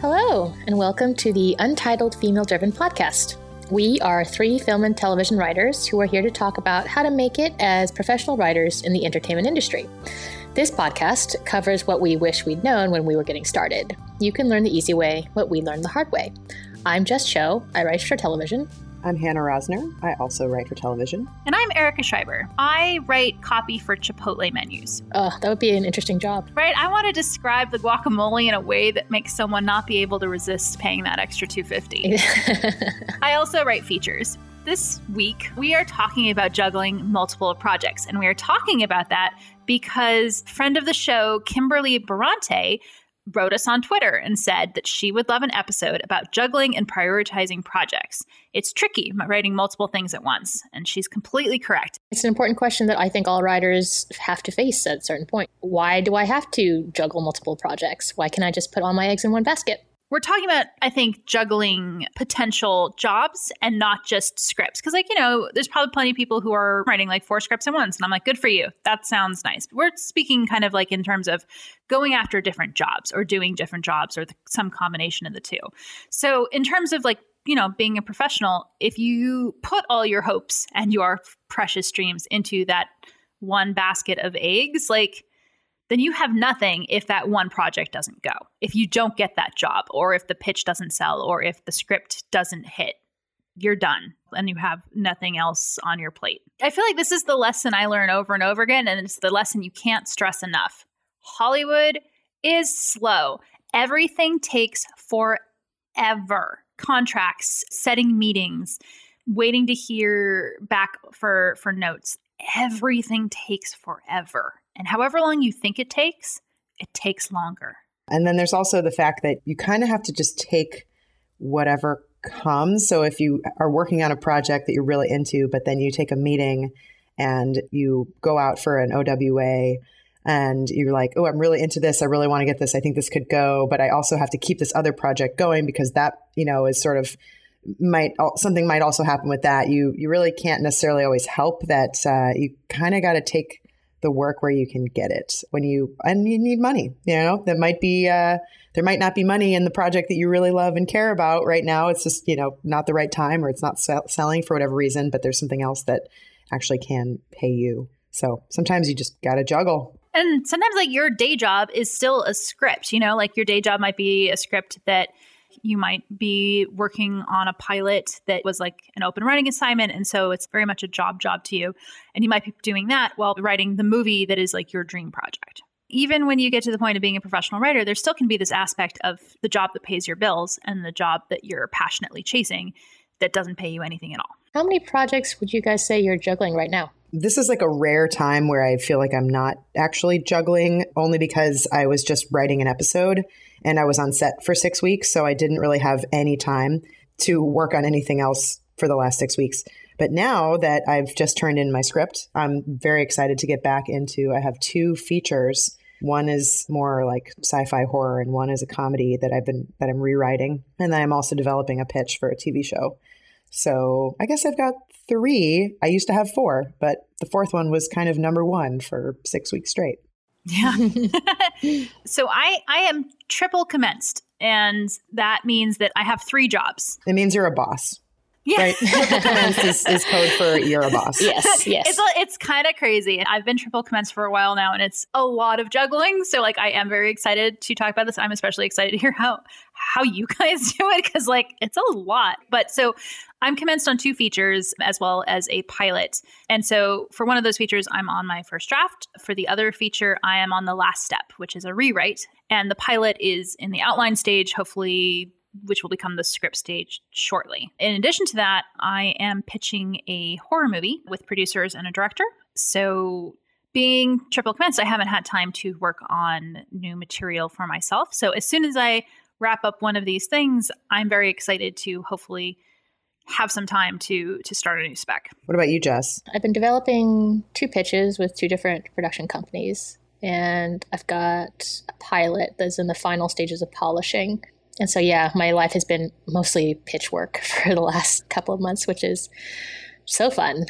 Hello, and welcome to the Untitled Female Driven Podcast. We are three film and television writers who are here to talk about how to make it as professional writers in the entertainment industry. This podcast covers what we wish we'd known when we were getting started. You can learn the easy way, what we learned the hard way. I'm Jess Cho. I write for television. I'm Hannah Rosner. I also write for television. And I'm Erica Schreiber. I write copy for Chipotle menus. Oh, that would be an interesting job. Right? I want to describe the guacamole in a way that makes someone not be able to resist paying that extra $2.50. I also write features. This week, we are talking about juggling multiple projects. And we are talking about that because friend of the show, Kimberly Barante, wrote us on Twitter and said that she would love an episode about juggling and prioritizing projects. It's tricky writing multiple things at once, and she's completely correct. It's an important question that I think all writers have to face at a certain point. Why do I have to juggle multiple projects? Why can't I just put all my eggs in one basket? We're talking about, I think, juggling potential jobs and not just scripts. Because, there's probably plenty of people who are writing like 4 scripts at once. And I'm like, good for you. That sounds nice. But we're speaking kind of like in terms of going after different jobs or doing different jobs or some combination of the two. So in terms of being a professional, if you put all your hopes and your precious dreams into that one basket of eggs, then you have nothing if that one project doesn't go. If you don't get that job, or if the pitch doesn't sell, or if the script doesn't hit, you're done and you have nothing else on your plate. I feel like this is the lesson I learn over and over again, and it's the lesson you can't stress enough. Hollywood is slow. Everything takes forever. Contracts, setting meetings, waiting to hear back for notes. Everything takes forever. And however long you think it takes longer. And then there's also the fact that you kind of have to just take whatever comes. So if you are working on a project that you're really into, but then you take a meeting and you go out for an OWA and you're like, oh, I'm really into this. I really want to get this. I think this could go. But I also have to keep this other project going because that, is sort of something might also happen with that. You really can't necessarily always help that. You kind of got to take the work where you can get it and you need money, that might be, there might not be money in the project that you really love and care about right now. It's just, not the right time or it's not selling for whatever reason, but there's something else that actually can pay you. So sometimes you just got to juggle. And sometimes your day job is still a script, your day job might be a script that you might be working on a pilot that was like an open writing assignment. And so it's very much a job to you. And you might be doing that while writing the movie that is like your dream project. Even when you get to the point of being a professional writer, there still can be this aspect of the job that pays your bills and the job that you're passionately chasing that doesn't pay you anything at all. How many projects would you guys say you're juggling right now? This is like a rare time where I feel like I'm not actually juggling, only because I was just writing an episode and I was on set for 6 weeks. So I didn't really have any time to work on anything else for the last 6 weeks. But now that I've just turned in my script, I'm very excited to get back into, I have 2 features. One is more like sci-fi horror and one is a comedy that I'm rewriting. And then I'm also developing a pitch for a TV show. So I guess I've got 3. I used to have 4, but the 4th one was kind of number 1 for 6 weeks straight. Yeah. So I am triple commenced, and that means that I have 3 jobs. It means you're a boss. Yeah. Right? Triple commenced is code for you're a boss. Yes. It's kind of crazy. And I've been triple commenced for a while now, and it's a lot of juggling. So I am very excited to talk about this. I'm especially excited to hear how you guys do it because it's a lot. But so I'm commenced on 2 features as well as a pilot. And so for one of those features, I'm on my first draft. For the other feature, I am on the last step, which is a rewrite. And the pilot is in the outline stage, hopefully, which will become the script stage shortly. In addition to that, I am pitching a horror movie with producers and a director. So being triple commenced, I haven't had time to work on new material for myself. So as soon as I wrap up one of these things, I'm very excited to hopefully have some time to start a new spec. What about you, Jess? I've been developing 2 pitches with 2 different production companies, and I've got a pilot that's in the final stages of polishing. And so, my life has been mostly pitch work for the last couple of months, which is so fun.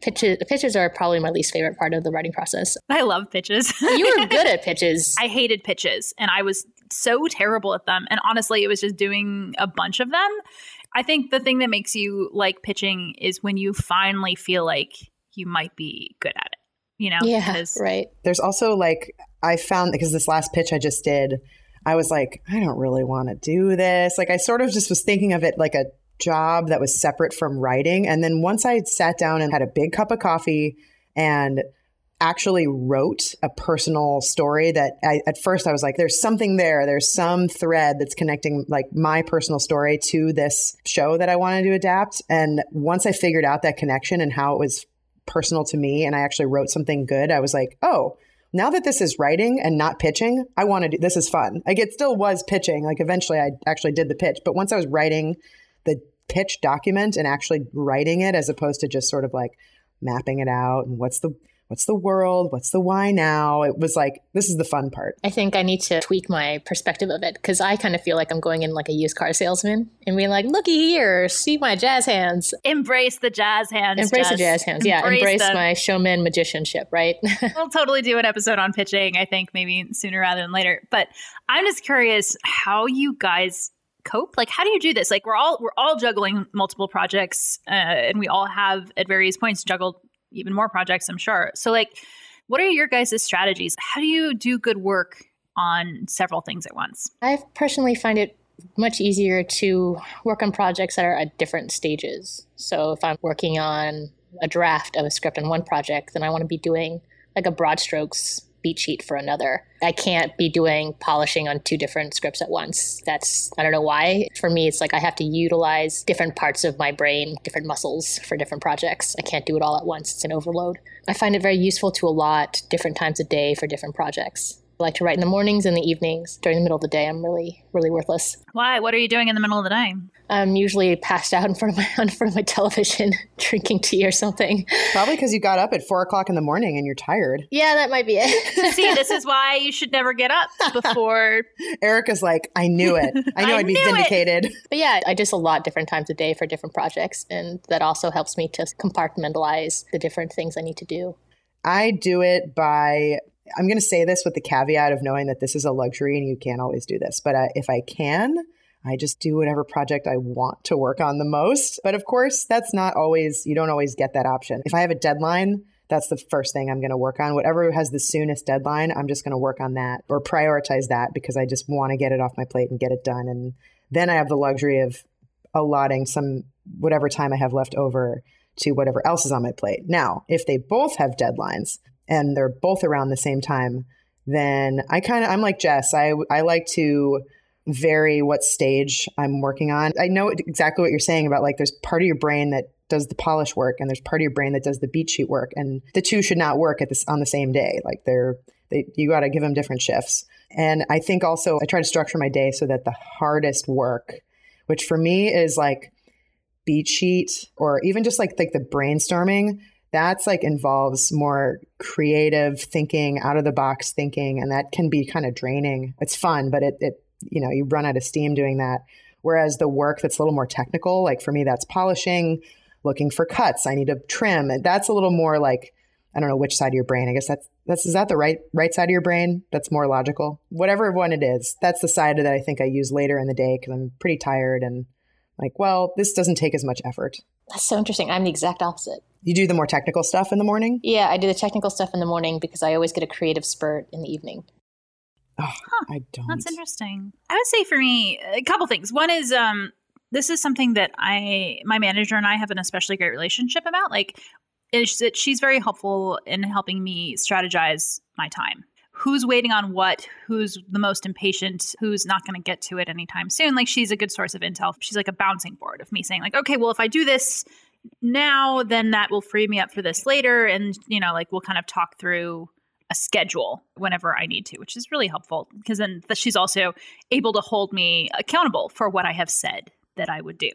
Pitches are probably my least favorite part of the writing process. I love pitches. You were good at pitches. I hated pitches and I was so terrible at them. And honestly, it was just doing a bunch of them. I think the thing that makes you like pitching is when you finally feel like you might be good at it, you know? Yeah, right. There's also like, I found, because this last pitch I just did, I was like, I don't really want to do this. Like I sort of just was thinking of it like a job that was separate from writing. And then once I sat down and had a big cup of coffee and actually wrote a personal story that at first I was like, there's something there. There's some thread that's connecting like my personal story to this show that I wanted to adapt. And once I figured out that connection and how it was personal to me and I actually wrote something good, I was like, oh, now that this is writing and not pitching, I want to do, this is fun. Like it still was pitching. Like eventually I actually did the pitch, but once I was writing the pitch document and actually writing it as opposed to just sort of like mapping it out and what's the world, what's the why now, it was like, this is the fun part. I think I need to tweak my perspective of it because I kind of feel like I'm going in like a used car salesman and being like, looky here, see my jazz hands. Embrace the jazz hands. Embrace the jazz hands. Yeah. Embrace my showman magicianship, right? We'll totally do an episode on pitching, I think maybe sooner rather than later. But I'm just curious how you guys cope. Like, how do you do this? Like we're all juggling multiple projects and we all have at various points juggled even more projects, I'm sure. So like, what are your guys' strategies? How do you do good work on several things at once? I personally find it much easier to work on projects that are at different stages. So if I'm working on a draft of a script on one project, then I want to be doing like a broad strokes beat sheet for another. I can't be doing polishing on two different scripts at once. I don't know why. For me, it's like I have to utilize different parts of my brain, different muscles for different projects. I can't do it all at once. It's an overload. I find it very useful to allot different times of day for different projects. I like to write in the mornings and the evenings. During the middle of the day, I'm really, really worthless. Why? What are you doing in the middle of the day? I'm usually passed out in front of my television, drinking tea or something. Probably because you got up at 4:00 in the morning and you're tired. Yeah, that might be it. See, this is why you should never get up before. Erica's like, I knew it. I knew I'd be vindicated. But yeah, I just allot different times of day for different projects. And that also helps me to compartmentalize the different things I need to do. I do it by... I'm going to say this with the caveat of knowing that this is a luxury and you can't always do this. But if I can, I just do whatever project I want to work on the most. But of course, that's not always, you don't always get that option. If I have a deadline, that's the first thing I'm going to work on. Whatever has the soonest deadline, I'm just going to work on that or prioritize that because I just want to get it off my plate and get it done. And then I have the luxury of allotting whatever time I have left over to whatever else is on my plate. Now, if they both have deadlines, and they're both around the same time, then I'm like Jess. I like to vary what stage I'm working on. I know exactly what you're saying about like there's part of your brain that does the polish work and there's part of your brain that does the beat sheet work, and the two should not work on the same day. Like you got to give them different shifts. And I think also I try to structure my day so that the hardest work, which for me is like beat sheet or even just like the brainstorming, that's like involves more creative thinking, out of the box thinking, and that can be kind of draining. It's fun, but it you run out of steam doing that. Whereas the work that's a little more technical, like for me, that's polishing, looking for cuts. I need to trim. That's a little more like, I don't know which side of your brain. I guess is that the right side of your brain? That's more logical. Whatever one it is, that's the side that I think I use later in the day because I'm pretty tired and like, well, this doesn't take as much effort. That's so interesting. I'm the exact opposite. You do the more technical stuff in the morning? Yeah, I do the technical stuff in the morning because I always get a creative spurt in the evening. Oh, I don't. That's interesting. I would say for me, a couple things. One is this is something that my manager and I have an especially great relationship about. Like, she's very helpful in helping me strategize my time. Who's waiting on what, who's the most impatient, who's not going to get to it anytime soon. Like, she's a good source of intel. She's like a bouncing board of me saying like, okay, well, if I do this now, then that will free me up for this later. And, like we'll kind of talk through a schedule whenever I need to, which is really helpful because then she's also able to hold me accountable for what I have said that I would do.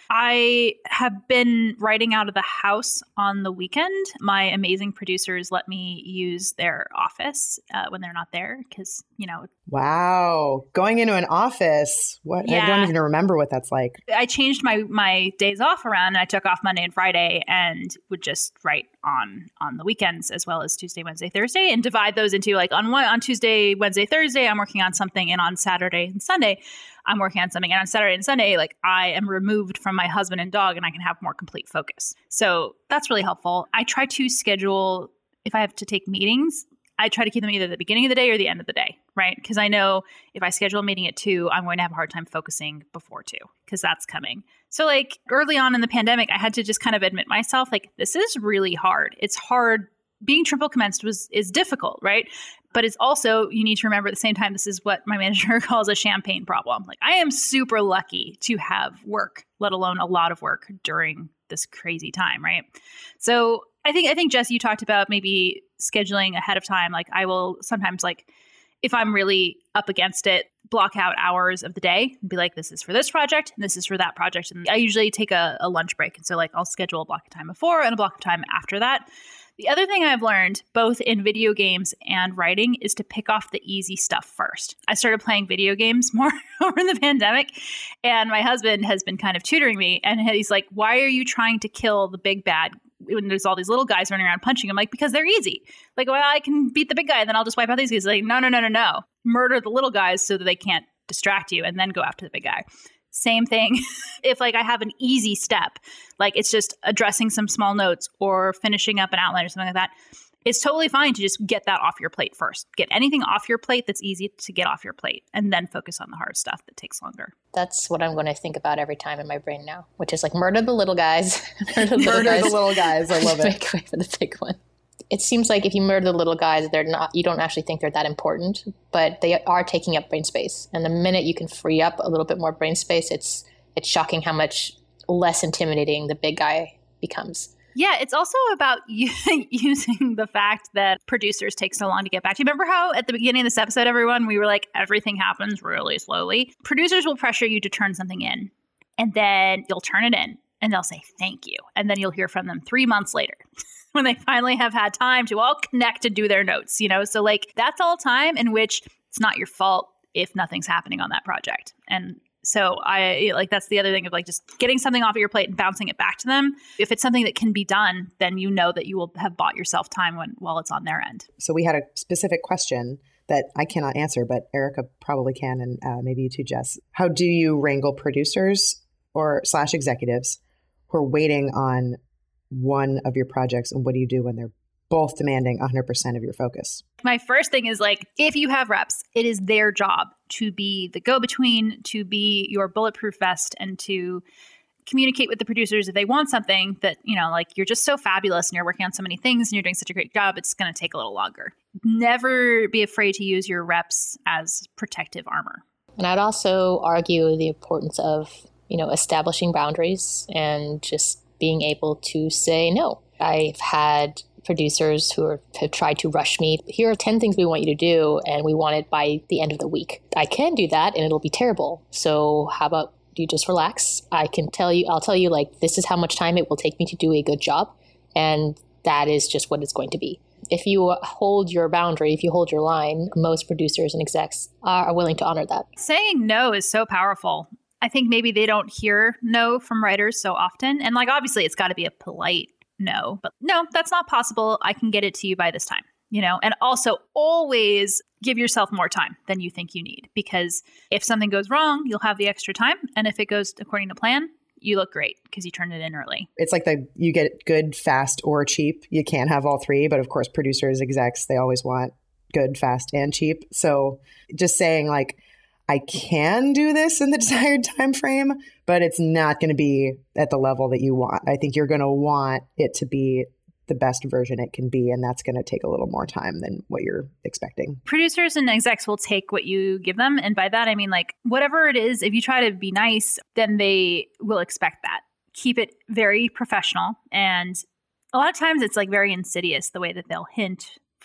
I have been writing out of the house on the weekend. My amazing producers let me use their office when they're not there because, Wow. Going into an office. What? Yeah. I don't even remember what that's like. I changed my days off around, and I took off Monday and Friday and would just write on the weekends as well as Tuesday, Wednesday, Thursday, and divide those into like on Tuesday, Wednesday, Thursday, I'm working on something, and on Saturday and Sunday, I'm working on something. And on Saturday and Sunday, like I am removed from my husband and dog and I can have more complete focus. So that's really helpful. I try to schedule, if I have to take meetings, I try to keep them either the beginning of the day or the end of the day, right? Because I know if I schedule a meeting at 2, I'm going to have a hard time focusing before 2 because that's coming. So like early on in the pandemic, I had to just kind of admit myself, like, this is really hard. It's hard. Being triple commenced is difficult, right? But it's also, you need to remember at the same time, this is what my manager calls a champagne problem. Like I am super lucky to have work, let alone a lot of work during this crazy time, right? So I think Jesse, you talked about maybe scheduling ahead of time. Like I will sometimes, like if I'm really up against it, block out hours of the day and be like, this is for this project and this is for that project. And I usually take a lunch break. And so like I'll schedule a block of time before and a block of time after that. The other thing I've learned, both in video games and writing, is to pick off the easy stuff first. I started playing video games more over the pandemic, and my husband has been kind of tutoring me, and he's like, why are you trying to kill the big bad when there's all these little guys running around punching? I'm like, because they're easy. Like, well, I can beat the big guy, and then I'll just wipe out these guys. Like, no. Murder the little guys so that they can't distract you, and then go after the big guy. Same thing. If like I have an easy step, like it's just addressing some small notes or finishing up an outline or something like that, it's totally fine to just get that off your plate first. Get anything off your plate that's easy to get off your plate, and then focus on the hard stuff that takes longer. That's what I'm going to think about every time in my brain now, which is like murder the little guys. Murder the little guys. I love it. Make way for the big one. It seems like if you murder the little guys, you don't actually think they're that important, but they are taking up brain space. And the minute you can free up a little bit more brain space, it's shocking how much less intimidating the big guy becomes. Yeah, it's also about using the fact that producers take so long to get back. Do you remember how at the beginning of this episode, everyone, we were like, everything happens really slowly? Producers will pressure you to turn something in, and then you'll turn it in, and they'll say thank you. And then you'll hear from them 3 months later. When they finally have had time to all connect and do their notes, So like that's all time in which it's not your fault if nothing's happening on that project. And so that's the other thing of like just getting something off of your plate and bouncing it back to them. If it's something that can be done, then you know that you will have bought yourself time while it's on their end. So we had a specific question that I cannot answer, but Erica probably can, and maybe you too, Jess. How do you wrangle producers or / executives who are waiting on one of your projects, and what do you do when they're both demanding 100% of your focus? My first thing is like, if you have reps, it is their job to be the go-between, to be your bulletproof vest, and to communicate with the producers if they want something that, like you're just so fabulous and you're working on so many things and you're doing such a great job, it's going to take a little longer. Never be afraid to use your reps as protective armor. And I'd also argue the importance of, establishing boundaries and just being able to say no. I've had producers who have tried to rush me. Here are 10 things we want you to do, and we want it by the end of the week. I can do that, and it'll be terrible. So how about you just relax? I'll tell you, like, this is how much time it will take me to do a good job, and that is just what it's going to be. If you hold your boundary, if you hold your line, most producers and execs are willing to honor that. Saying no is so powerful. I think maybe they don't hear no from writers so often. And like, obviously it's got to be a polite no, but no, that's not possible. I can get it to you by this time, and also always give yourself more time than you think you need, because if something goes wrong, you'll have the extra time. And if it goes according to plan, you look great because you turned it in early. It's like you get good, fast, or cheap. You can't have all three, but of course, producers, execs, they always want good, fast, and cheap. So just saying like, I can do this in the desired time frame, but it's not going to be at the level that you want. I think you're going to want it to be the best version it can be, and that's going to take a little more time than what you're expecting. Producers and execs will take what you give them, and by that I mean like whatever it is, if you try to be nice, then they will expect that. Keep it very professional, and a lot of times it's like very insidious the way that they'll hint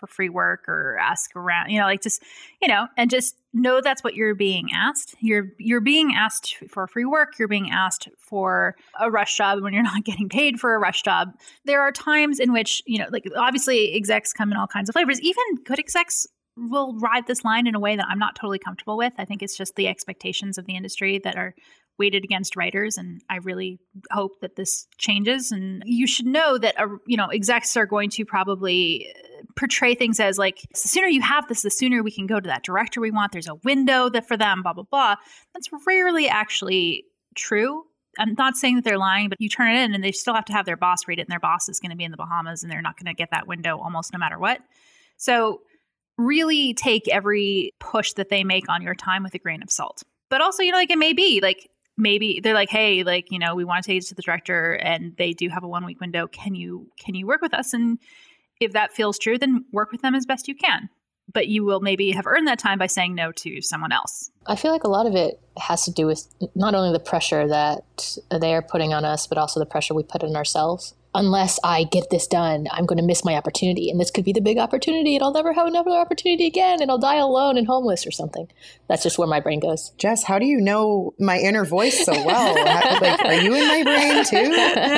for free work or ask around, like just, and just know that's what you're being asked. You're being asked for free work. You're being asked for a rush job when you're not getting paid for a rush job. There are times in which, obviously execs come in all kinds of flavors. Even good execs will ride this line in a way that I'm not totally comfortable with. I think it's just the expectations of the industry that are weighted against writers. And I really hope that this changes. And you should know that, execs are going to probably portray things as like, the sooner you have this, the sooner we can go to that director we want. There's a window that for them, blah, blah, blah. That's rarely actually true. I'm not saying that they're lying, but you turn it in and they still have to have their boss read it, and their boss is going to be in the Bahamas and they're not going to get that window almost no matter what. So really take every push that they make on your time with a grain of salt. But also, it may be like, maybe they're like, hey, we want to take it to the director and they do have a 1 week window. Can you work with us? And if that feels true, then work with them as best you can. But you will maybe have earned that time by saying no to someone else. I feel like a lot of it has to do with not only the pressure that they are putting on us, but also the pressure we put on ourselves. Unless I get this done, I'm going to miss my opportunity. And this could be the big opportunity and I'll never have another opportunity again and I'll die alone and homeless or something. That's just where my brain goes. Jess, how do you know my inner voice so well? Are you in my brain too?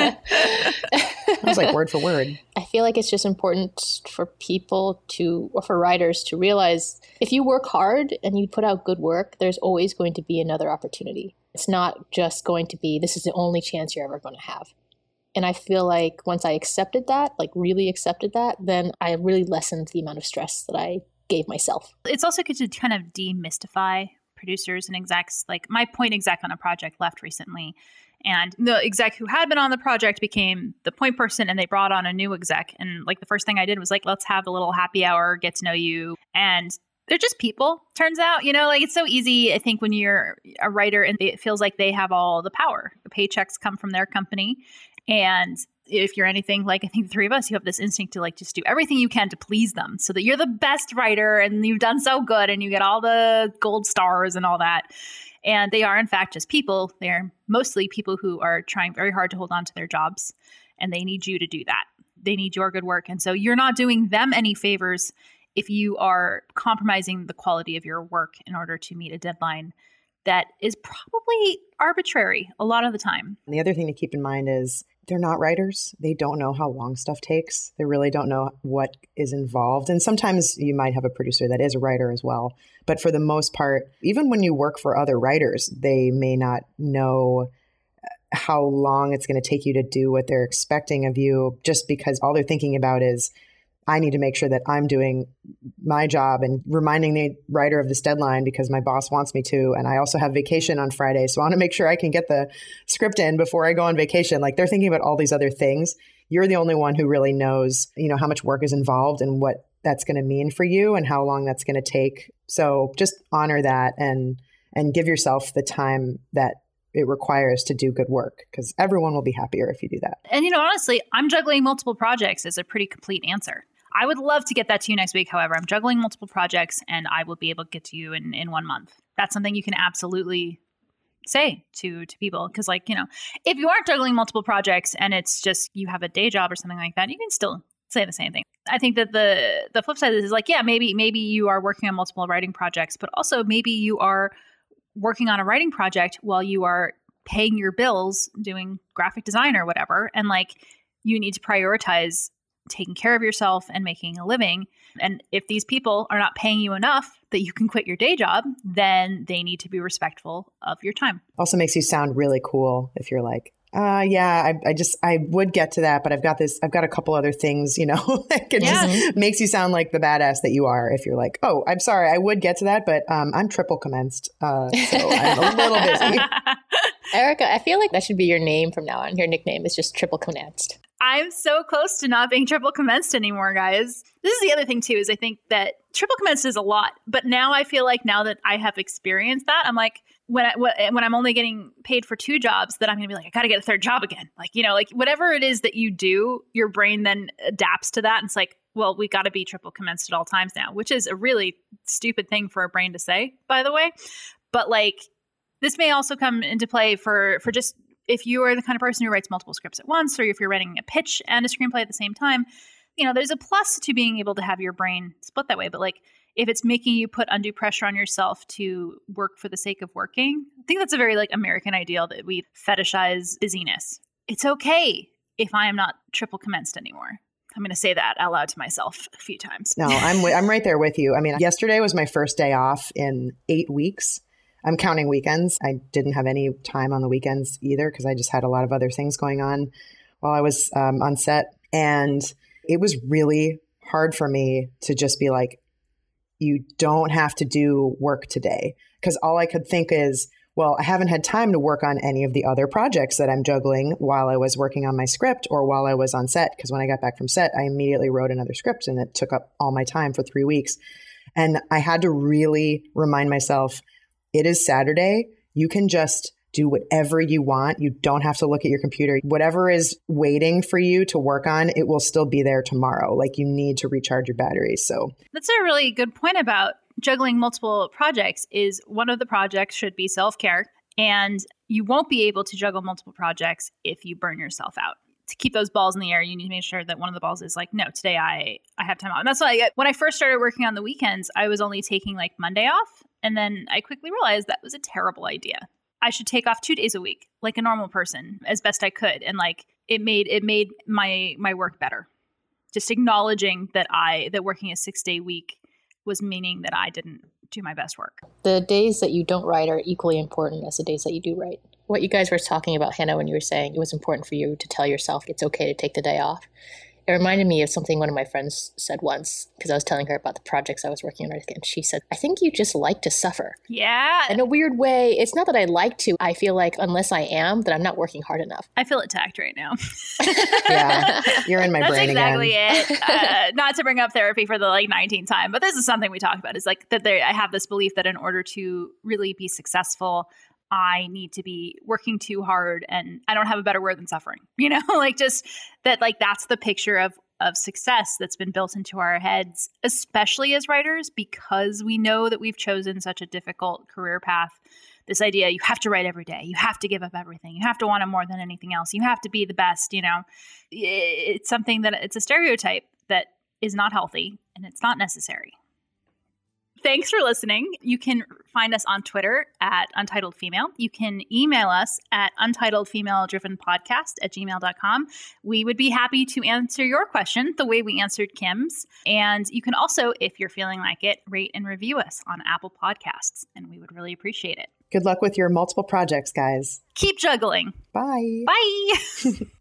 That was like word for word. I feel like it's just important for people or for writers to realize if you work hard and you put out good work, there's always going to be another opportunity. It's not just going to be, this is the only chance you're ever going to have. And I feel like once I accepted that, really accepted that, then I really lessened the amount of stress that I gave myself. It's also good to kind of demystify producers and execs. Like my point exec on a project left recently, and the exec who had been on the project became the point person, and they brought on a new exec. And the first thing I did was let's have a little happy hour, get to know you. And they're just people, turns out, it's so easy. I think when you're a writer and it feels like they have all the power, the paychecks come from their company. And if you're anything like I think the three of us, you have this instinct to just do everything you can to please them so that you're the best writer and you've done so good and you get all the gold stars and all that. And they are, in fact, just people. They're mostly people who are trying very hard to hold on to their jobs, and they need you to do that. They need your good work. And so you're not doing them any favors if you are compromising the quality of your work in order to meet a deadline that is probably arbitrary a lot of the time. And the other thing to keep in mind is they're not writers. They don't know how long stuff takes. They really don't know what is involved. And sometimes you might have a producer that is a writer as well. But for the most part, even when you work for other writers, they may not know how long it's going to take you to do what they're expecting of you, just because all they're thinking about is, I need to make sure that I'm doing my job and reminding the writer of this deadline because my boss wants me to. And I also have vacation on Friday. So I want to make sure I can get the script in before I go on vacation. They're thinking about all these other things. You're the only one who really knows, how much work is involved and what that's going to mean for you and how long that's going to take. So just honor that and give yourself the time that it requires to do good work, because everyone will be happier if you do that. And, honestly, I'm juggling multiple projects is a pretty complete answer. I would love to get that to you next week. However, I'm juggling multiple projects and I will be able to get to you in 1 month. That's something you can absolutely say to people. Because if you aren't juggling multiple projects and it's just you have a day job or something like that, you can still say the same thing. I think that the flip side is maybe you are working on multiple writing projects, but also maybe you are working on a writing project while you are paying your bills, doing graphic design or whatever. And you need to prioritize taking care of yourself and making a living. And if these people are not paying you enough that you can quit your day job, then they need to be respectful of your time. Also makes you sound really cool if you're I would get to that, but I've got a couple other things, just makes you sound like the badass that you are. If you're like, oh, I'm sorry, I would get to that, but I'm triple commenced. So I'm a little busy. Erica, I feel like that should be your name from now on. Your nickname is just triple commenced. I'm so close to not being triple commenced anymore, guys. This is the other thing too, is I think that triple commenced is a lot, but now I feel like now that I have experienced that, I'm like, when I'm only getting paid for 2 jobs, that I'm going to be like, I got to get a 3rd job again. Whatever it is that you do, your brain then adapts to that. And it's like, well, we got to be triple commenced at all times now, which is a really stupid thing for a brain to say, by the way. But this may also come into play for just if you are the kind of person who writes multiple scripts at once, or if you're writing a pitch and a screenplay at the same time, there's a plus to being able to have your brain split that way. But like, if it's making you put undue pressure on yourself to work for the sake of working, I think that's a very like American ideal that we fetishize busyness. It's okay if I am not triple commenced anymore. I'm going to say that out loud to myself a few times. No, I'm right there with you. I mean, yesterday was my first day off in 8 weeks. I'm counting weekends. I didn't have any time on the weekends either because I just had a lot of other things going on while I was on set. And it was really hard for me to just be like, you don't have to do work today. Because all I could think is, well, I haven't had time to work on any of the other projects that I'm juggling while I was working on my script or while I was on set. Because when I got back from set, I immediately wrote another script and it took up all my time for 3 weeks. And I had to really remind myself, it is Saturday. You can just do whatever you want. You don't have to look at your computer. Whatever is waiting for you to work on, it will still be there tomorrow. Like you need to recharge your batteries. So that's a really good point about juggling multiple projects. Is one of the projects should be self-care, and you won't be able to juggle multiple projects if you burn yourself out. To keep those balls in the air, you need to make sure that one of the balls is like, no, today I have time off. And that's why when I first started working on the weekends, I was only taking like Monday off. And then I quickly realized that was a terrible idea. I should take off 2 days a week, like a normal person, as best I could. And like it made my work better. Just acknowledging that working a 6-day week was meaning that I didn't do my best work. The days that you don't write are equally important as the days that you do write. What you guys were talking about, Hannah, when you were saying it was important for you to tell yourself it's okay to take the day off, it reminded me of something one of my friends said once, because I was telling her about the projects I was working on, and she said, I think you just like to suffer. Yeah. In a weird way, it's not that I like to. I feel like unless I am, that I'm not working hard enough. I feel attacked right now. Yeah, you're in my brain exactly again. That's exactly it. Not to bring up therapy for the 19th time, but this is something we talked about. Is like that I have this belief that in order to really be successful, I need to be working too hard, and I don't have a better word than suffering, like just that, like that's the picture of success that's been built into our heads, especially as writers, because we know that we've chosen such a difficult career path. This idea, you have to write every day, you have to give up everything, you have to want it more than anything else, you have to be the best, it's something that it's a stereotype that is not healthy and it's not necessary. Thanks for listening. You can find us on Twitter at Untitled Female. You can email us at untitledfemaledrivenpodcast@gmail.com. We would be happy to answer your question the way we answered Kim's. And you can also, if you're feeling like it, rate and review us on Apple Podcasts, and we would really appreciate it. Good luck with your multiple projects, guys. Keep juggling. Bye. Bye.